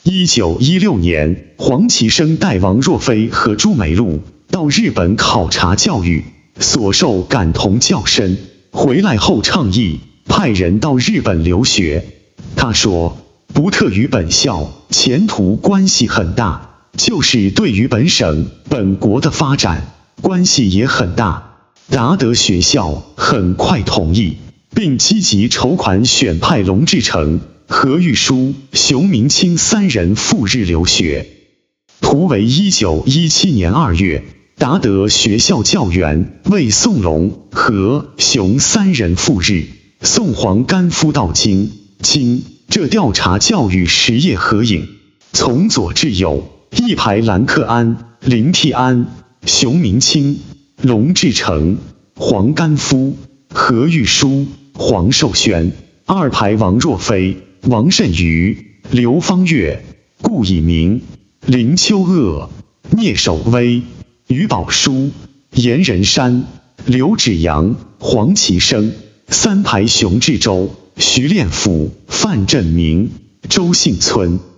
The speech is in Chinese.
1916年，黄其生带王若飞和朱美禄到日本考察教育，所受感同较深。回来后倡议派人到日本留学。他说，不特于本校，前途关系很大，就是对于本省、本国的发展关系也很大。达德学校很快同意，并积极筹款选派龙志成、何玉书、熊明清3人赴日留学。图为1917年2月，达德学校教员为送龙、何、熊3人赴日，送黄甘夫到京。这调查教育实业合影，从左至右，一排兰克安、林替安、熊明清、龙志成、黄甘夫、何玉书、黄寿轩；二排王若飞、王慎瑜、刘方月、顾以明、林秋鄂、聂守威、于宝书、严仁山、刘芷阳、黄其生；三排熊志洲、徐练甫、范振明、周幸村。